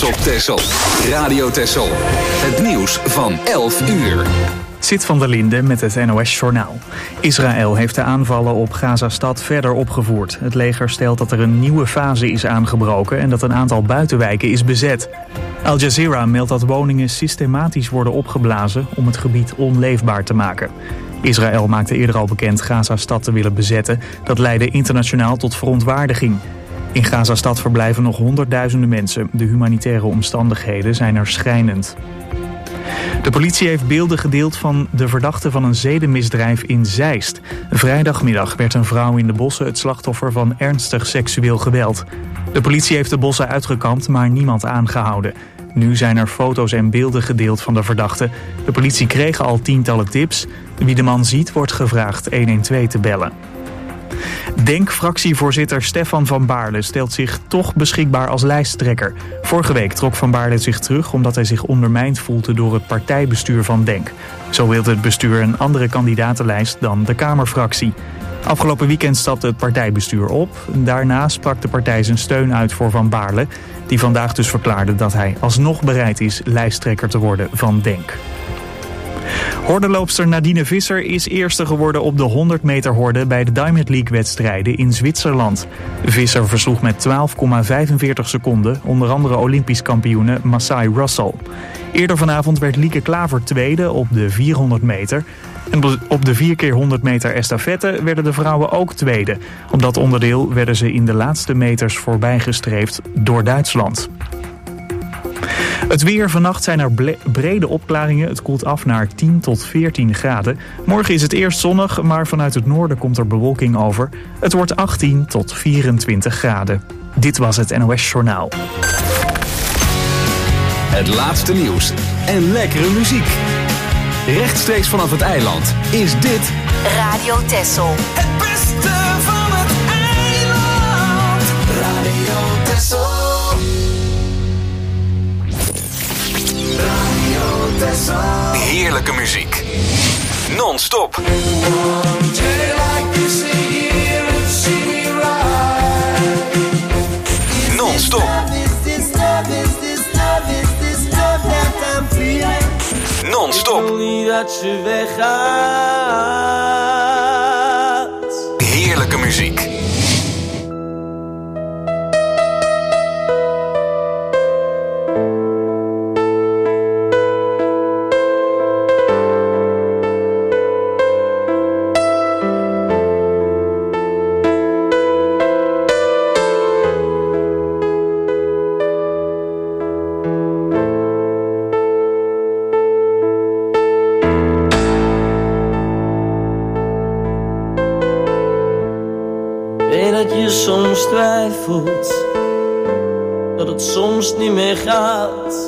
op Texel. Radio Texel. Het nieuws van 11 uur. Zit van der Linden met het NOS-journaal. Israël heeft de aanvallen op Gazastad verder opgevoerd. Het leger stelt dat er een nieuwe fase is aangebroken en dat een aantal buitenwijken is bezet. Al Jazeera meldt dat woningen systematisch worden opgeblazen om het gebied onleefbaar te maken. Israël maakte eerder al bekend Gazastad te willen bezetten. Dat leidde internationaal tot verontwaardiging. In Gazastad verblijven nog honderdduizenden mensen. De humanitaire omstandigheden zijn er schrijnend. De politie heeft beelden gedeeld van de verdachte van een zedenmisdrijf in Zeist. Vrijdagmiddag werd een vrouw in de bossen het slachtoffer van ernstig seksueel geweld. De politie heeft de bossen uitgekampt, maar niemand aangehouden. Nu zijn er foto's en beelden gedeeld van de verdachte. De politie kreeg al tientallen tips. Wie de man ziet, wordt gevraagd 112 te bellen. DENK-fractievoorzitter Stefan van Baarle stelt zich toch beschikbaar als lijsttrekker. Vorige week trok Van Baarle zich terug omdat hij zich ondermijnd voelde door het partijbestuur van DENK. Zo wilde het bestuur een andere kandidatenlijst dan de Kamerfractie. Afgelopen weekend stapte het partijbestuur op. Daarna sprak de partij zijn steun uit voor Van Baarle, die vandaag dus verklaarde dat hij alsnog bereid is lijsttrekker te worden van DENK. Hordenloopster Nadine Visser is eerste geworden op de 100 meter horde bij de Diamond League-wedstrijden in Zwitserland. Visser versloeg met 12,45 seconden onder andere Olympisch kampioene Masai Russell. Eerder vanavond werd Lieke Klaver tweede op de 400 meter. En op de 4x100 meter estafette werden de vrouwen ook tweede. Op dat onderdeel werden ze in de laatste meters voorbijgestreefd door Duitsland. Het weer. Vannacht zijn er brede opklaringen. Het koelt af naar 10 tot 14 graden. Morgen is het eerst zonnig, maar vanuit het noorden komt er bewolking over. Het wordt 18 tot 24 graden. Dit was het NOS Journaal. Het laatste nieuws en lekkere muziek. Rechtstreeks vanaf het eiland is dit Radio Texel. Het beste van het eiland. Radio Texel. Heerlijke muziek. Non-stop. Non-stop. Non-stop. Heerlijke muziek. Soms twijfelt dat het soms niet meer gaat.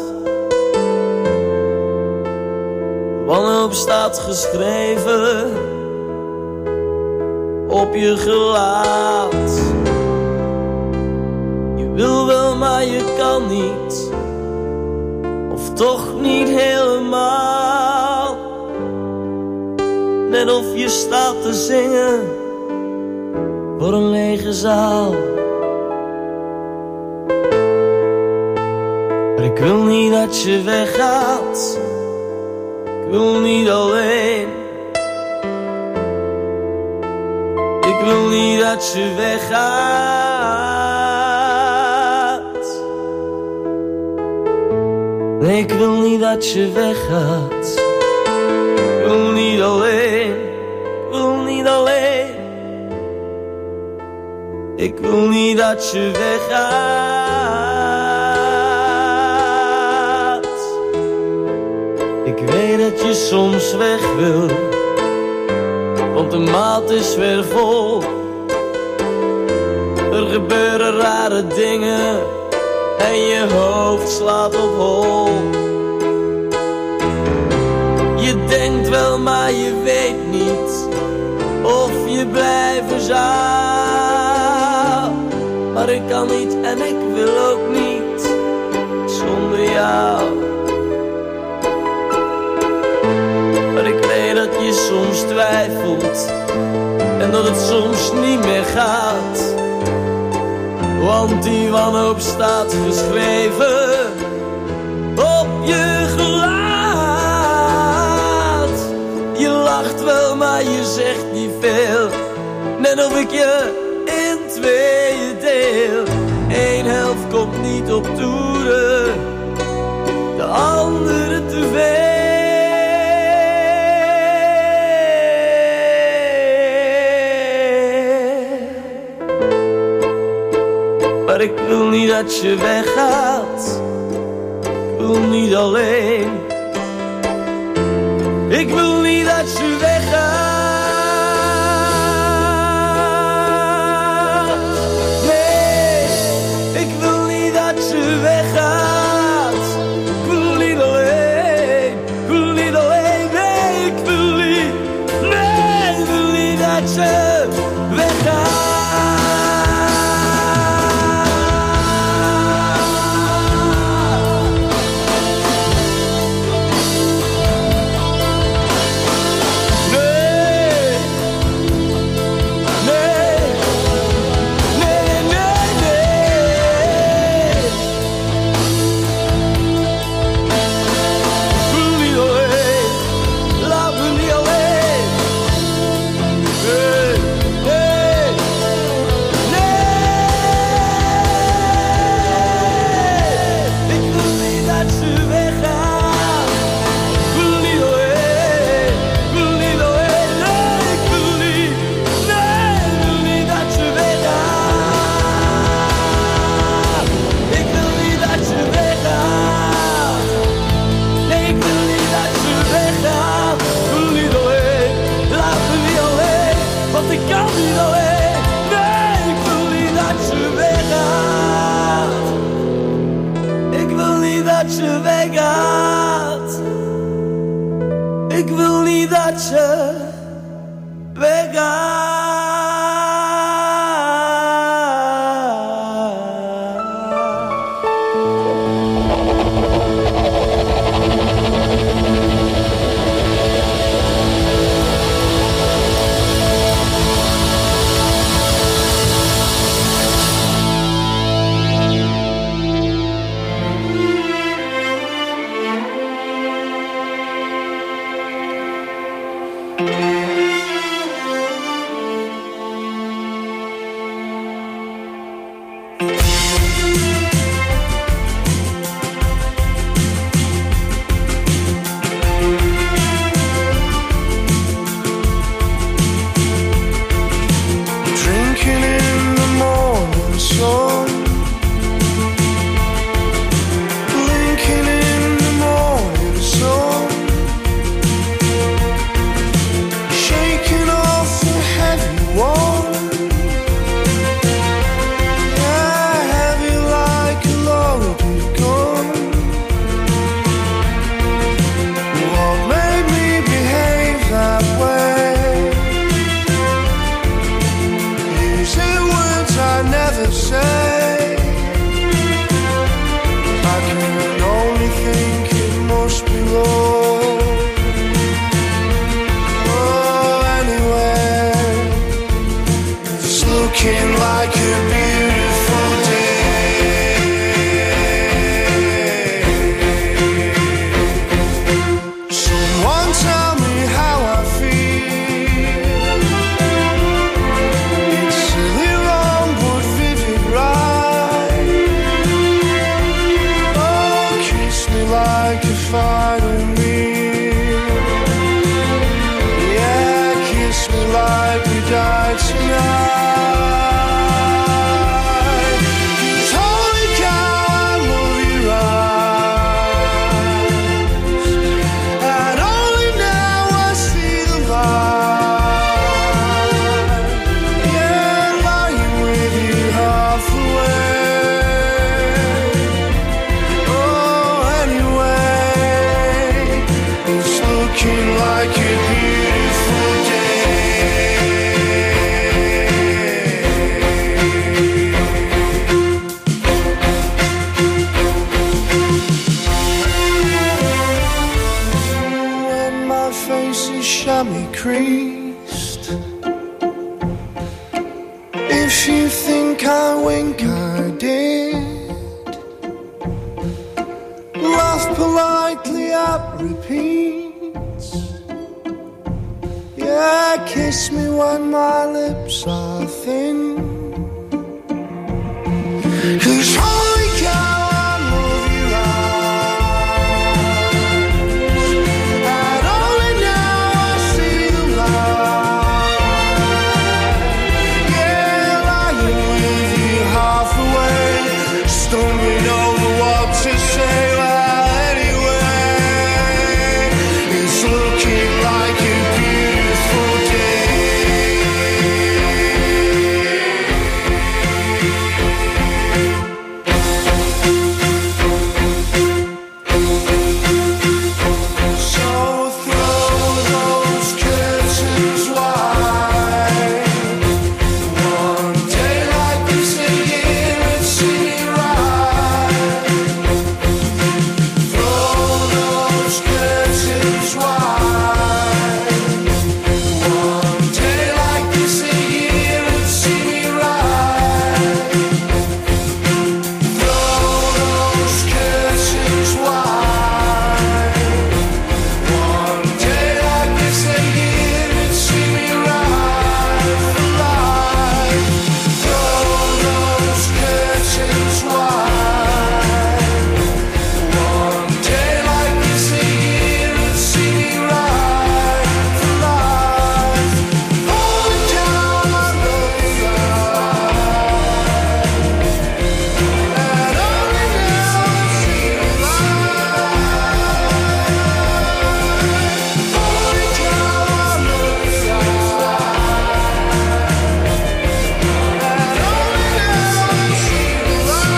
Wanhoop staat geschreven op je gelaat. Je wil wel, maar je kan niet, of toch niet helemaal. Net of je staat te zingen voor een lege zaal. Maar ik wil niet dat je weggaat. Ik wil niet alleen. Ik wil niet dat je weggaat. Nee, ik wil niet dat je weggaat. Ik wil niet alleen. Ik wil niet alleen. Ik wil niet dat je weggaat. Ik weet dat je soms weg wil, want de maat is weer vol. Er gebeuren rare dingen en je hoofd slaat op hol. Je denkt wel, maar je weet niet of je blijven zou. Maar ik kan niet en ik wil ook niet zonder jou. Maar ik weet dat je soms twijfelt en dat het soms niet meer gaat. Want die wanhoop staat geschreven op je gelaat. Je lacht wel, maar je zegt niet veel. Net of ik je in tweeën deel. Eén helft komt niet op toeren, de andere te veel. Maar ik wil niet dat je weggaat. Ik wil niet alleen. Ik wil niet dat je weggaat. Nee, ik wil niet dat je weggaat. Ik wil niet alleen. Ik wil niet alleen. Nee, ik wil niet. Nee, ik wil niet dat je weggaat. Ik wil niet dat je weggaat. If you think I wink, I politely up repeats. Yeah, kiss me when my lips are thin. 'Cause holy cow, I love your eyes, and only now I see the light. Yeah, lying with you half away, stumbling over what to say. Well, anyway, it's looking like a beautiful day. So throw those curtains wide. One day like this again, it's see me right. Throw those curtains wide. One day like this again, it's see me right. Throw those curtains wide. One day like this again, it's see me right for life. Throw those curtains wide. One day like this again, it's see me right for life. Hold down, I love you, and only now I see the light. Hold down, I love you, and only now I see the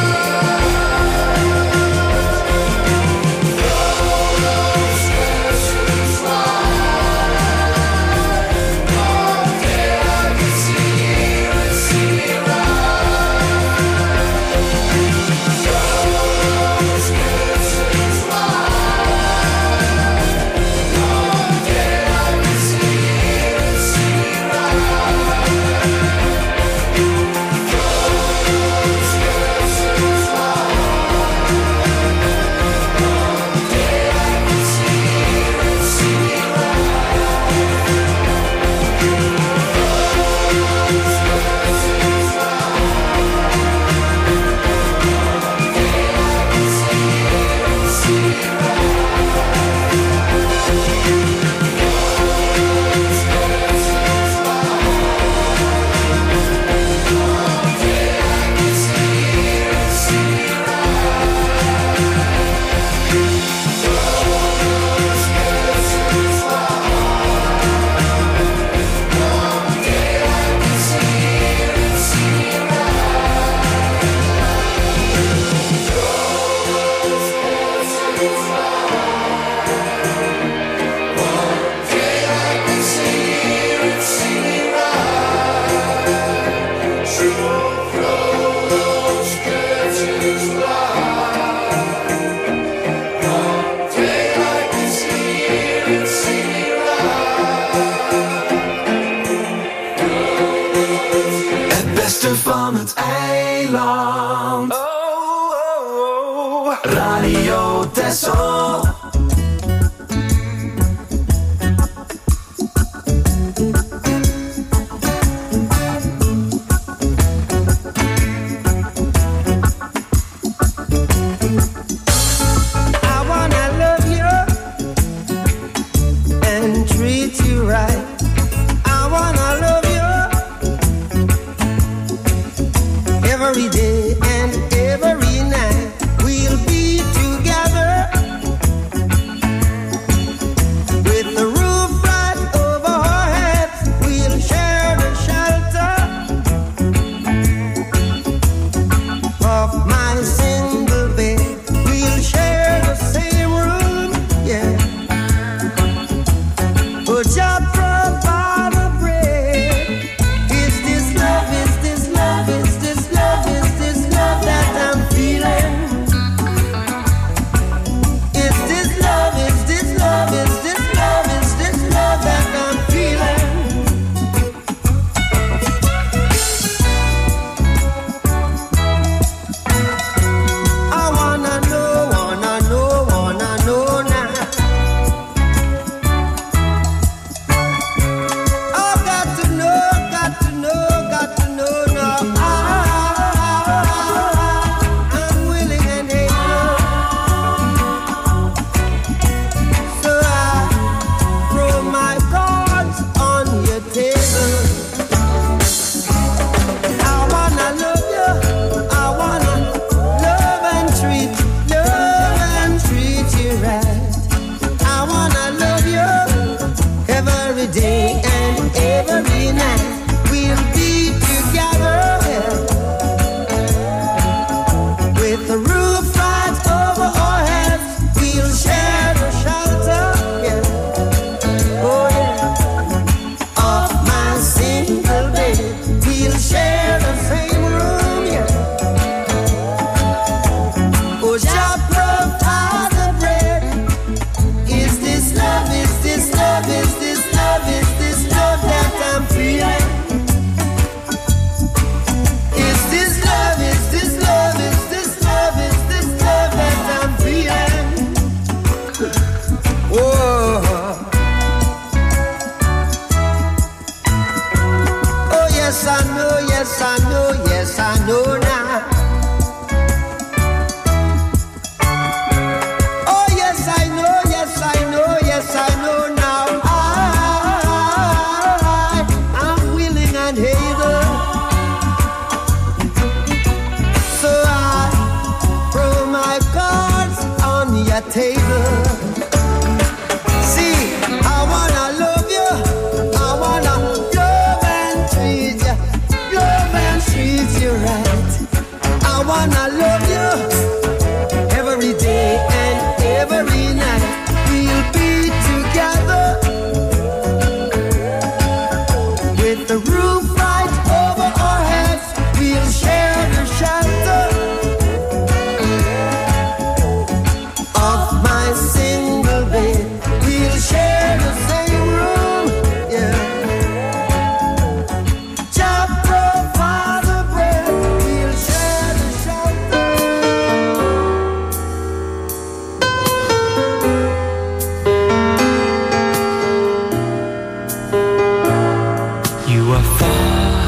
Het beste van het eiland. Radio Texel. I wanna love you and treat you right. I wanna love you every day and every night. We'll be together with the roof right over our heads. We'll share the shelter of my single bed. We'll share the same room, yeah. But just provide a bread. Is this love? Is this love? Is this love? Is this love that I'm feeling? Is this love? Is this love? Is this love? Is this love that I'm feeling? wanna love you every day and every night. We'll be together with the roof right over our heads. We'll share the shelter of my single bed. We'll share the same room, yeah. Jah provide the bread. We'll share the shelter. You are far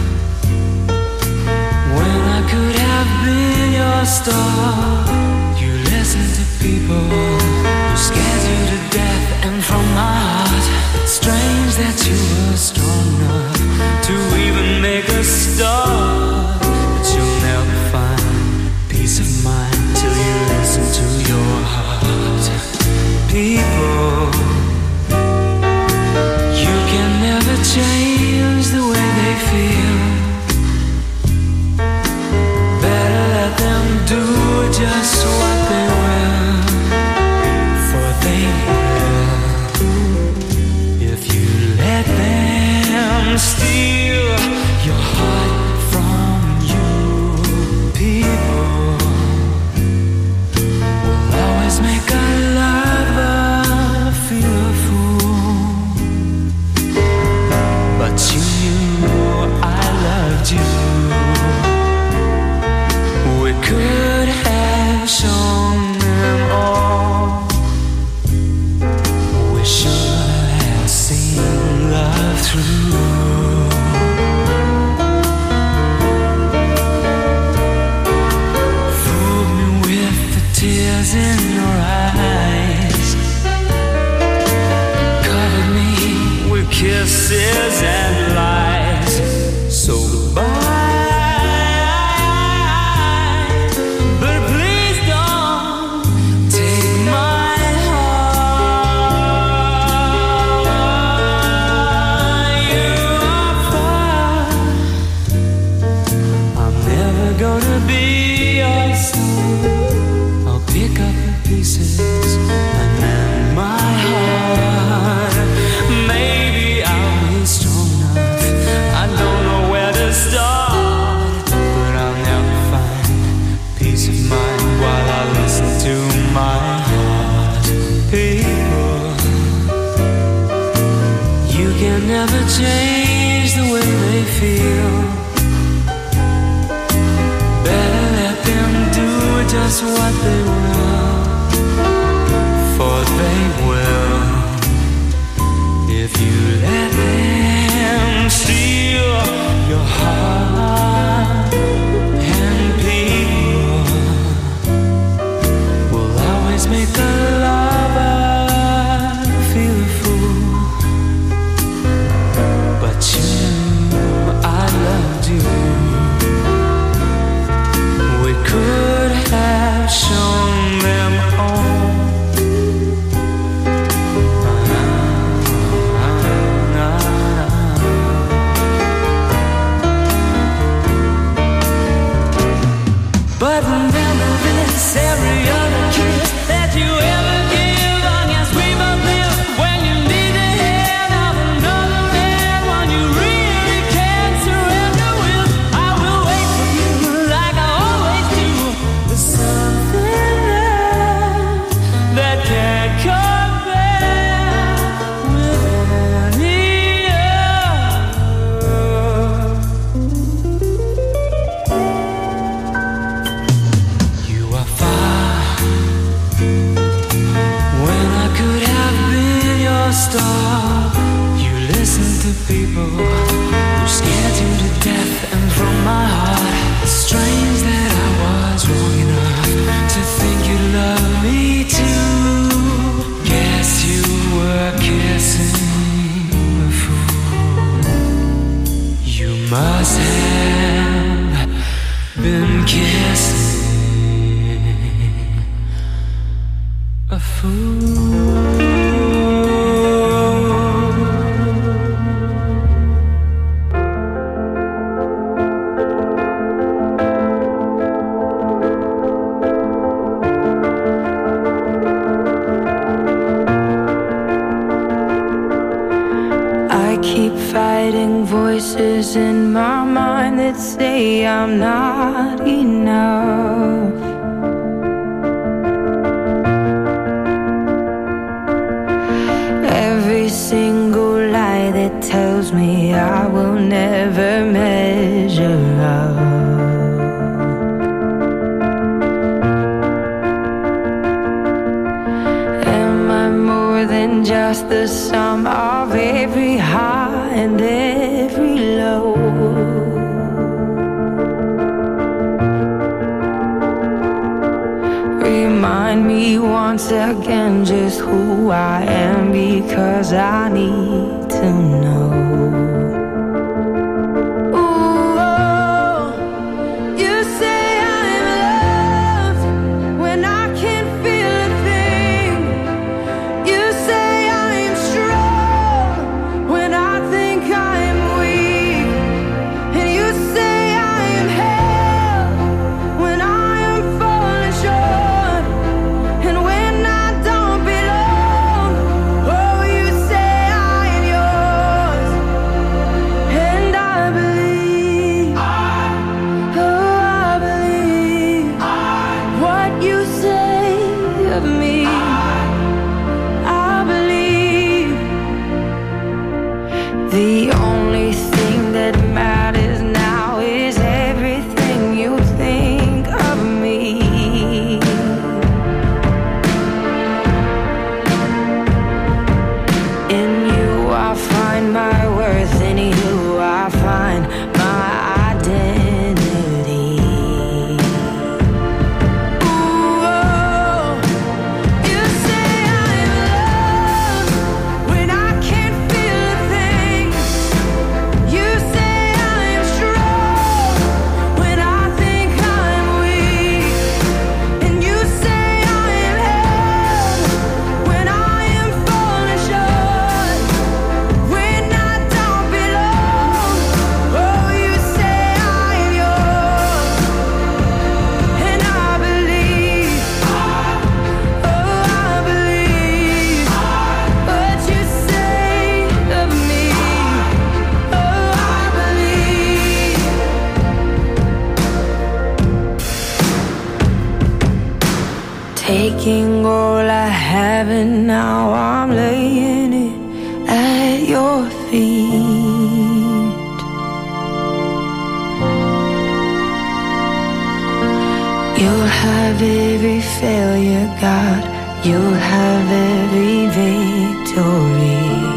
when I could have been your star. You listen to people who scared you to death, and from my heart, it's strange that you were strong enough to even make a start. But you'll never find peace of mind till you listen to your heart. People, you can never change the way they feel. Better let them do just what they will, for they will. If you let them steal your heart from you, people will always make a lover feel a fool. But you knew I loved you. We could have shown them all. We should have seen love through. Fooled me with the tears in your eyes, covered me with kisses and lies. So goodbye, but please don't take my heart. You are far. I'm never gonna be your son. I'll pick up the pieces and mend my heart. Maybe I'll be strong enough. I don't know where to start, but I'll never find peace of mind while I listen to my heart. People, you can never change the way they feel. Better let them do just what they will, for they will. If you let them steal your heart, and people will always make a lover feel a fool. But you knew I loved you. We could have shown them all. But remember this, every other kiss that you ever give on your sweet lips, when you need the hand of another man, when you really can't surrender with, I will wait for you like I always do. There's something there that can't compare with any other. You are far when I could have been your star. You listen to people who scared you to death, and from my heart, it's strange that I was wrong enough to think you love me too. Guess you were kissing a fool. You must have been kissing a fool. voices in my mind that say I'm not enough. Every single lie that tells me I will never measure up. Am I more than just the sum of every high and every low? Remind me once again just who I am, because I need to know. Taking all I have and now I'm laying it at your feet. You'll have every failure, God. You'll have every victory.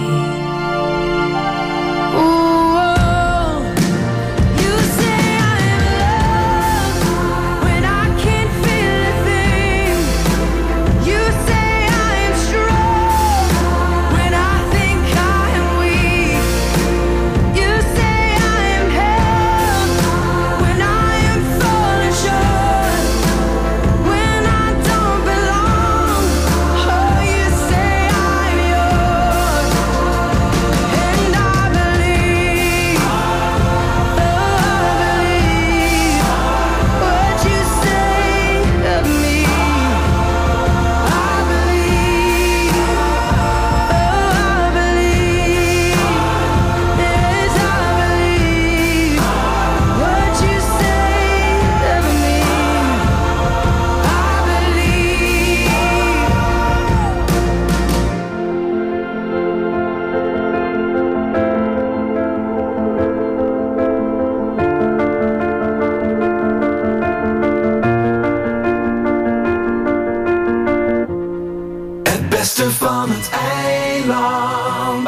Van het eiland.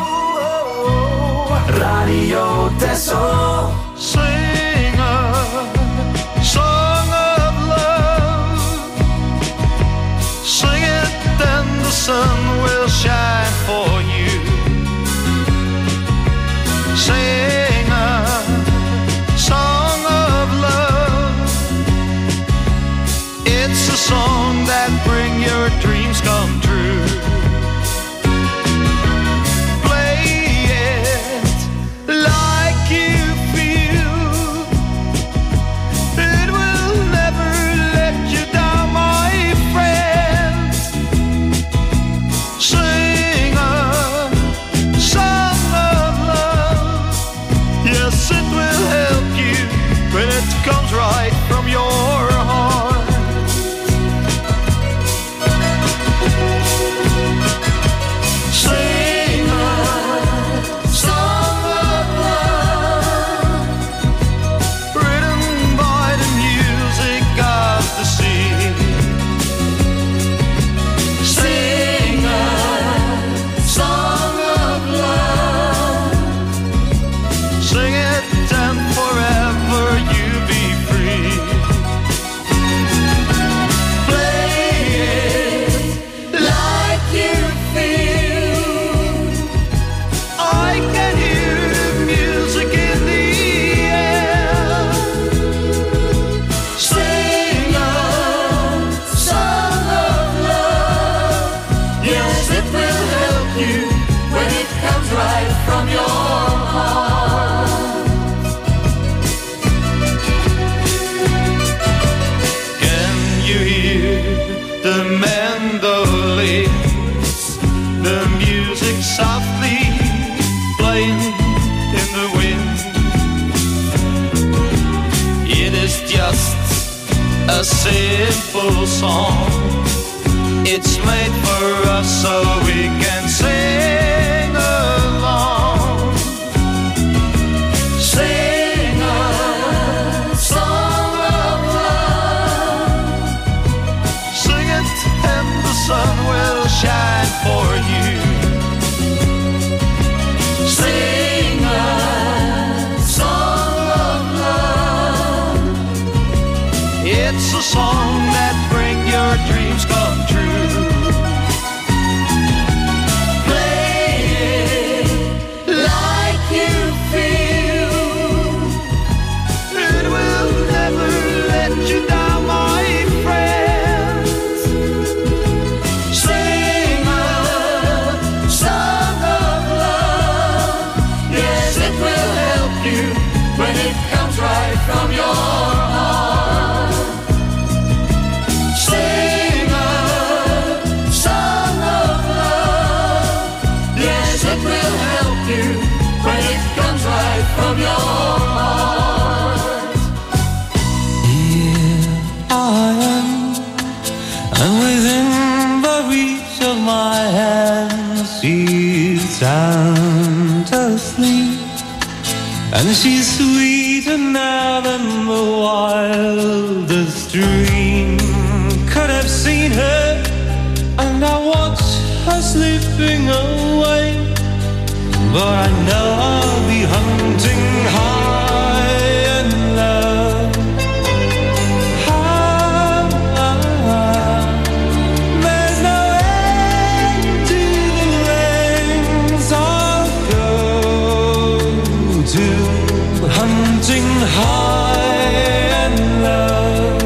Radio Texel. Sing a song of love. Sing it and the sun will shine for you. Sing a song of love. It's a song that brings your dreams come true. a simple song. It's made for us so we can sing along. Sing a song of love. Sing it and the sun will shine for you. Sing a song of love. It's a song that brings your dreams come true. Play it like you feel. It will never let you down, my friends. Sing a song of love. Yes, it will help you when it comes right from your heart. Sing a song of love. Yes, it will help you when it comes right from your heart. Here I am, and within the reach of my hand, she's sound asleep, and she's sweeter now than the wildest dream could have seen her. And I watch her slipping away, but I know I'll be hunting high and low. There's no end to the lengths I'll go to, hunting high and low.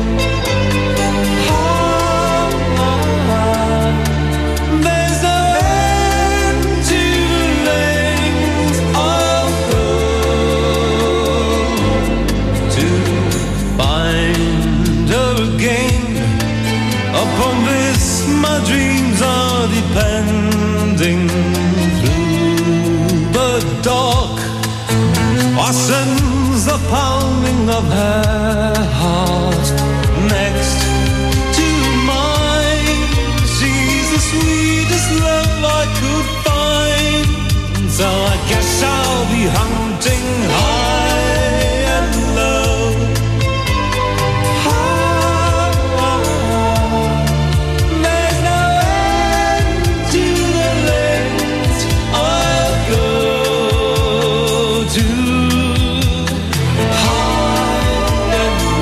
There's no end to the lengths I'll go to find her again. Upon this my dreams are depending. Through the dark I sense the pounding of her heart next to mine. She's the sweetest love I could find, so I guess I'll be hunting high and low. There's no end to the lengths I'll go to, high and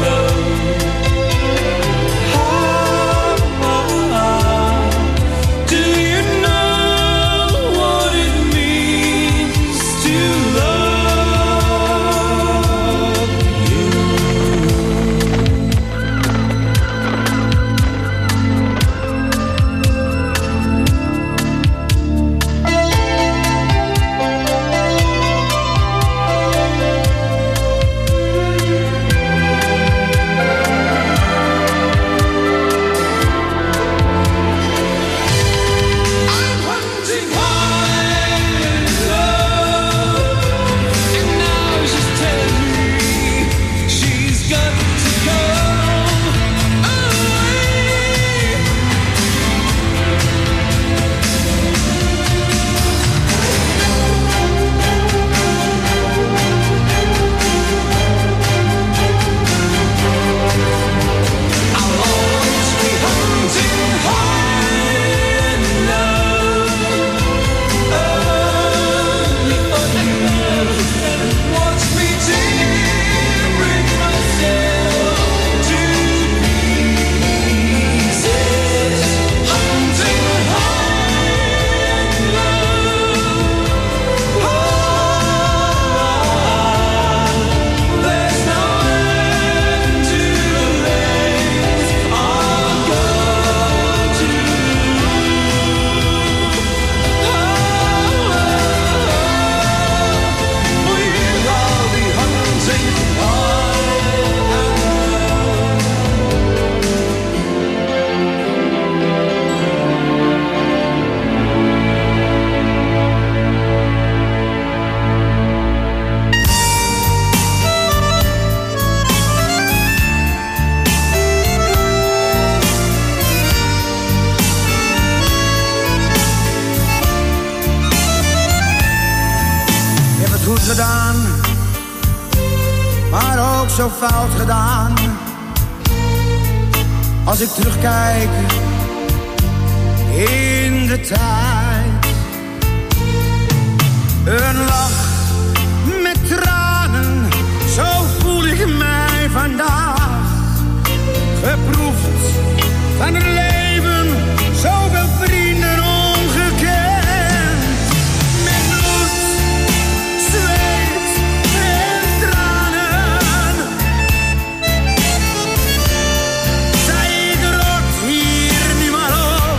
fout gedaan. Als ik terugkijk in de tijd. Een lach met tranen, zo voel ik mij vandaag. Geproefd van het leven, zoveel vrienden ongekend. Met bloed, zweet en tranen. Zij ik rot hier nu maar op.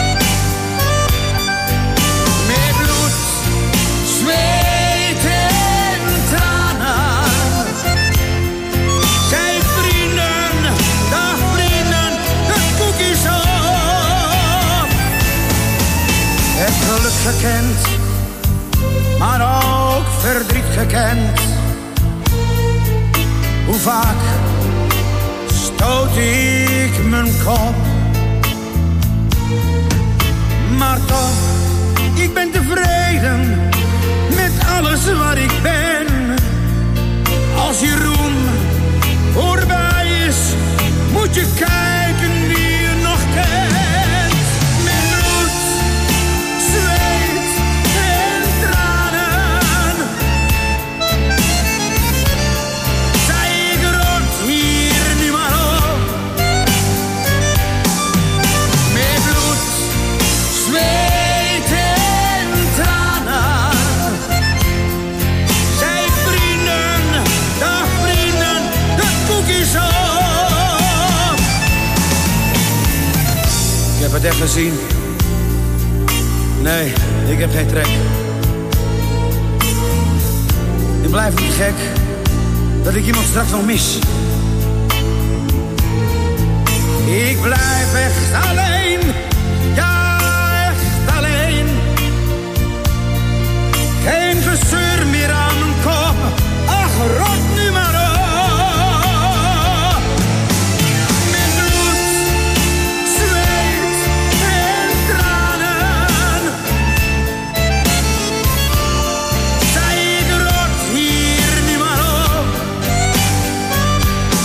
Met bloed, zweet en tranen. Zij vrienden, dag vrienden, de koekjes op. Het geluk gekend, maar ook verdriet gekend. Hoe vaak stoot ik mijn kop. Maar toch, ik ben tevreden met alles wat ik ben. Als je roem voorbij is, moet je kijken wie je nog kent. Met bloed, zweet en tranen. Zij ik rot hier nu maar op. Met bloed, zweet en tranen. Zij vrienden, dag vrienden, de koekjes op. Ik heb het echt gezien. Nee, ik heb geen trek. Ik blijf niet gek dat ik iemand straks nog mis. Ik blijf echt alleen, ja echt alleen. Geen gezeur meer aan mijn kop, ach rot nu maar op. Met bloed, zweet en tranen. Zij ik rot hier nu maar op.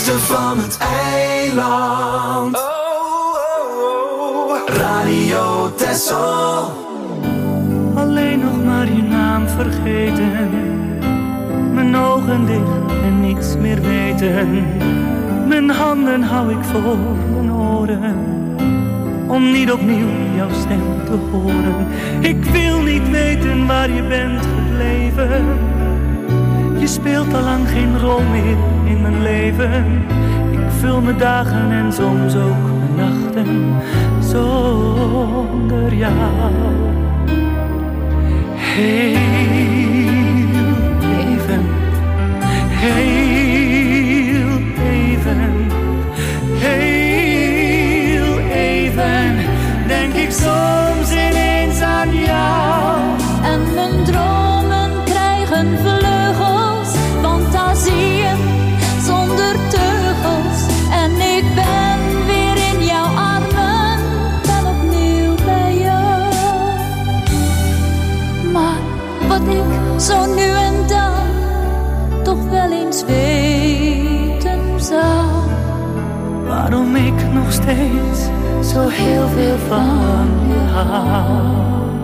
beste van het eiland. Radio Texel. Alleen nog maar je naam vergeten. Mijn ogen dicht en niets meer weten. Mijn handen hou ik voor mijn oren. Om niet opnieuw jouw stem te horen. Ik wil niet weten waar je bent gebleven. Je speelt al lang geen rol meer in mijn leven. Ik vul mijn dagen en soms ook mijn nachten zonder jou. Heel even, heel even, heel even, denk ik soms ineens aan jou. En mijn dromen krijgen vleugels, fantasieën zonder teugels. En ik ben weer in jouw armen, ben opnieuw bij jou. Maar wat ik zo nu en dan toch wel eens weten zou, waarom ik nog steeds zo heel veel van je hou.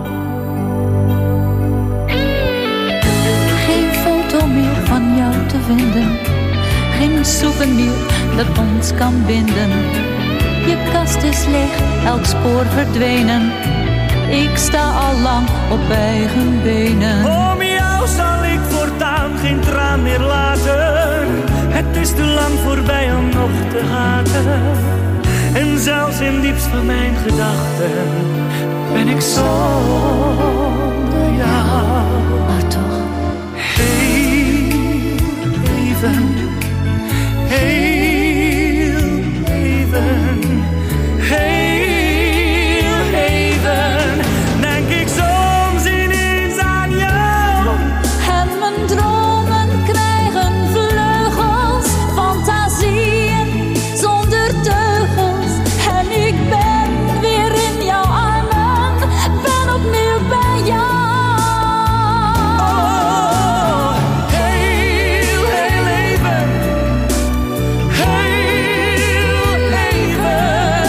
Geen foto meer van jou te vinden, geen souvenir dat ons kan binden. Je kast is leeg, elk spoor verdwenen. Ik sta al lang op eigen benen. Om jou zal ik voortaan geen traan meer laten. Het is te lang voorbij om nog te haten. En zelfs in diepst van mijn gedachten ben ik zonder jou. Maar toch, heel even, heel even, heel even, denk ik soms ineens aan jou. en mijn dromen krijgen vleugels, fantasieën zonder teugels. En ik ben weer in jouw armen, ben opnieuw bij jou. Oh, heel, heel even, heel even,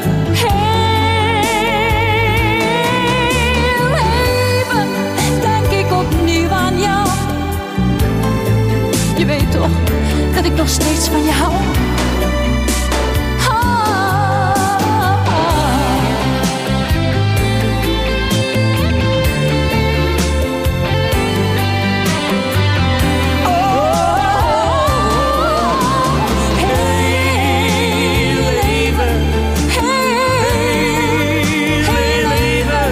Heel even denk ik opnieuw aan jou. Je weet toch dat ik nog steeds van je hou. heel even, heel even,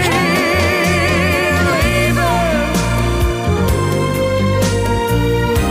heel even.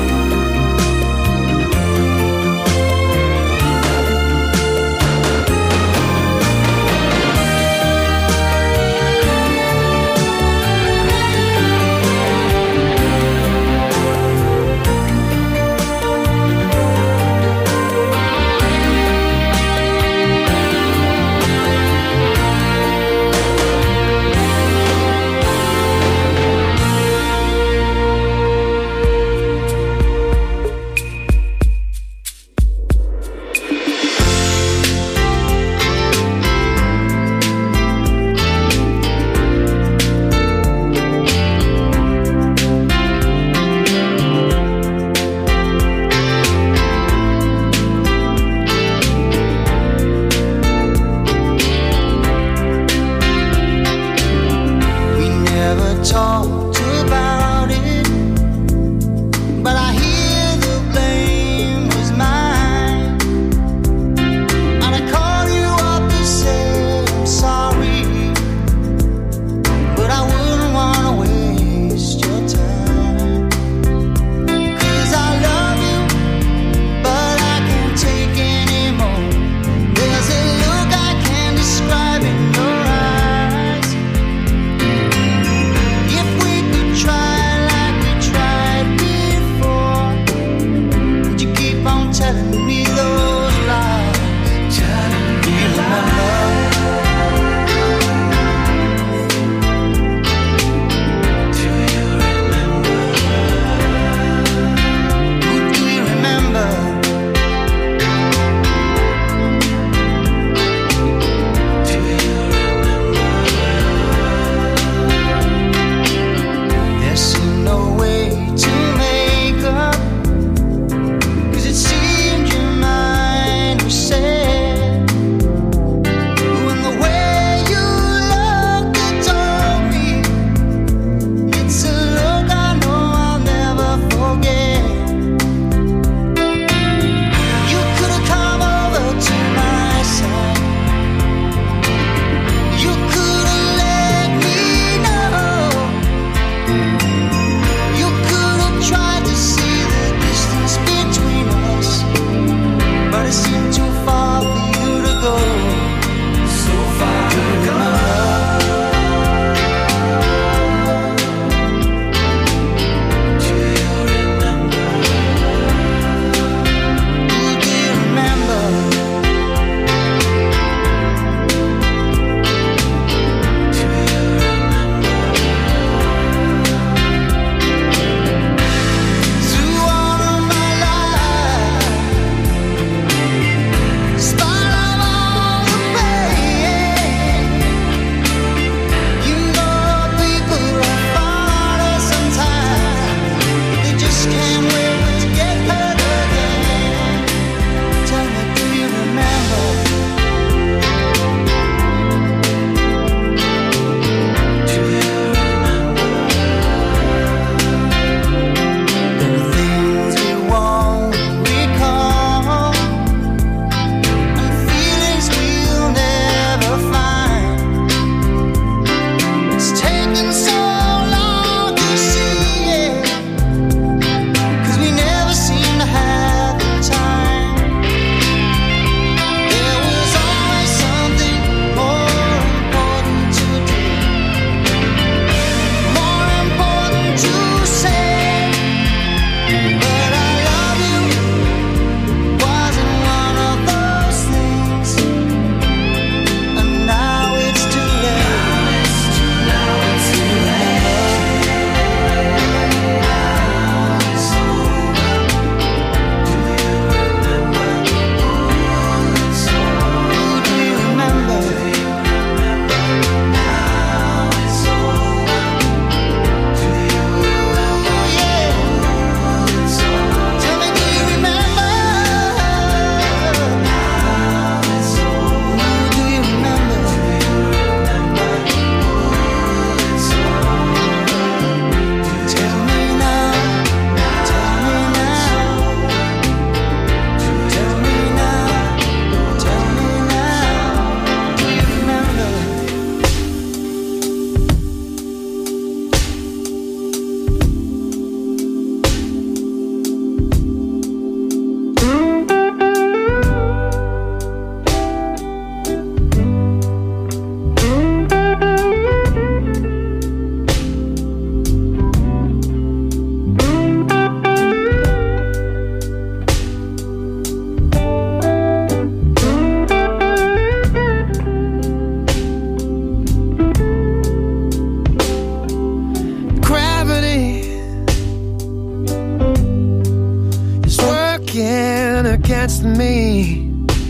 against me.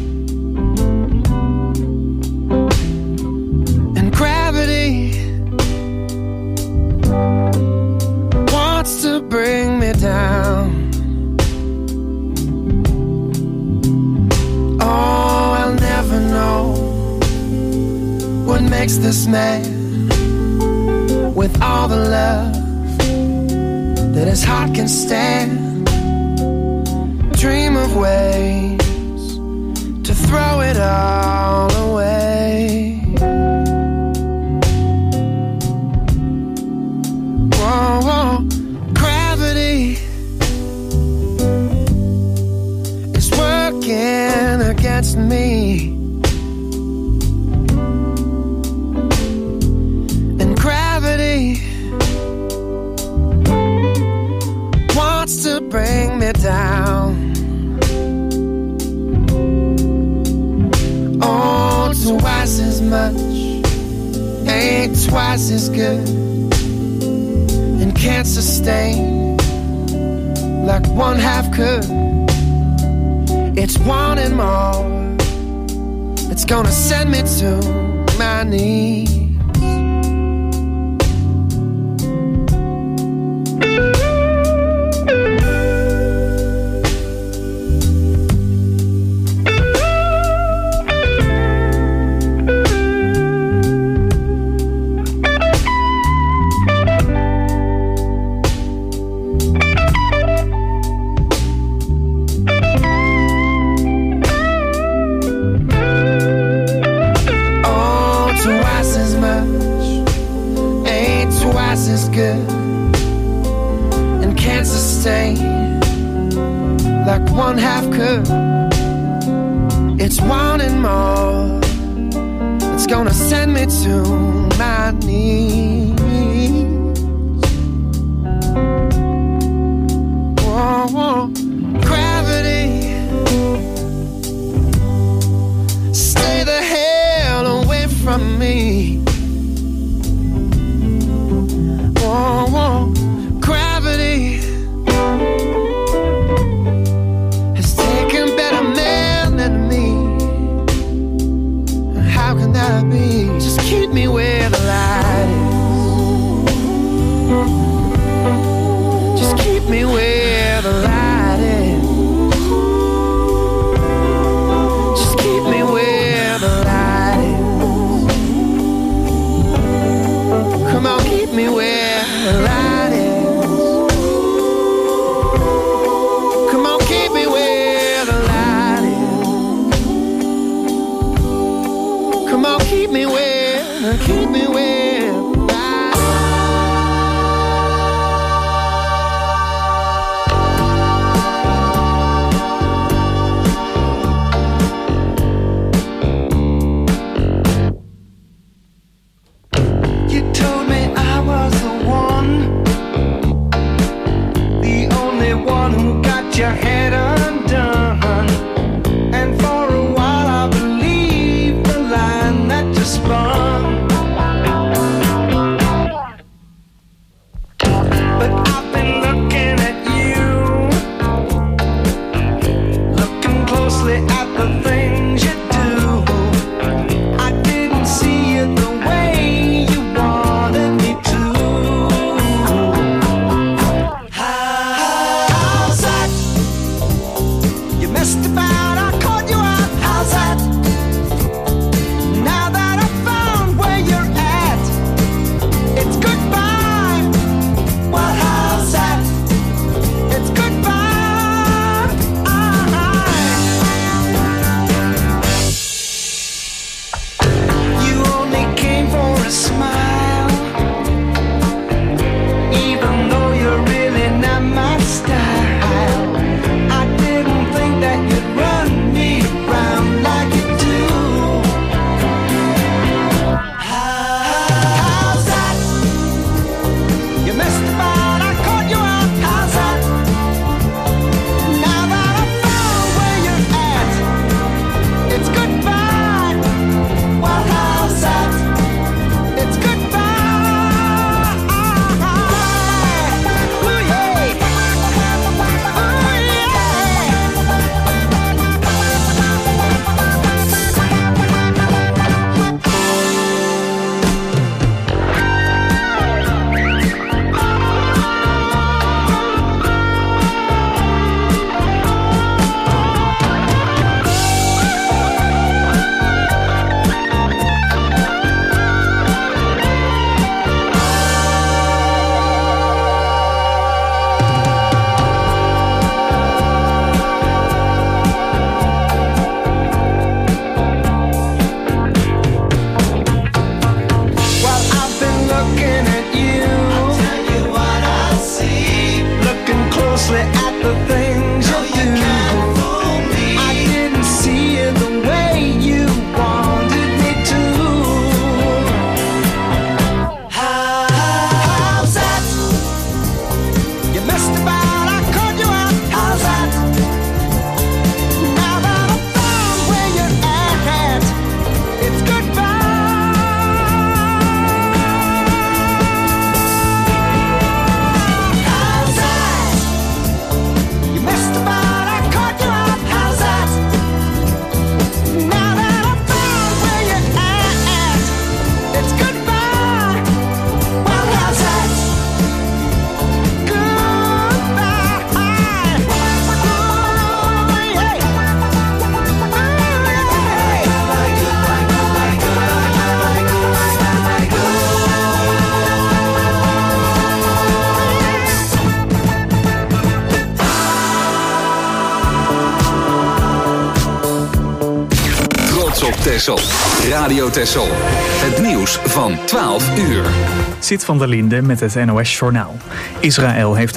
And gravity wants to bring me down. Oh, I'll never know what makes this man with all the love that his heart can stand. Dream of ways to throw it all away. Whoa, whoa. Gravity is working against me. And gravity wants to bring me down. Oh, twice as much ain't twice as good, and can't sustain like one half could. It's wanting more, it's gonna send me to my knees. Like one half could. It's wanting more, it's gonna send me to my knees. Whoa, whoa. Gravity, stay the hell away from me. Whoa, whoa. Gravity has taken better men than me. How can that be? Just keep me where the light is. Just keep me where the light is. Just keep me where the light is. Come on, keep me where the light is. Come on, keep me where the light is. Come on, keep me where the light is. You told me I was the one, the only one who got your head undone. And for a while I believed the line that you spun. But I've been looking at you, looking closely at the things you do. I didn't see it the way you wanted me to. How's that? closely at the things you do. I didn't see it the way you wanted me to. How's that? You missed about, I caught you out. How's that? Now that I found where you're at, it's goodbye. How's that? You missed about, I caught you out. How's that? Now that I found where you're at, it's goodbye. Well, how's that? Trots op Texel. Radio Texel. Het nieuws van 12 uur. Zit van der Linde met het NOS Journaal. Israël heeft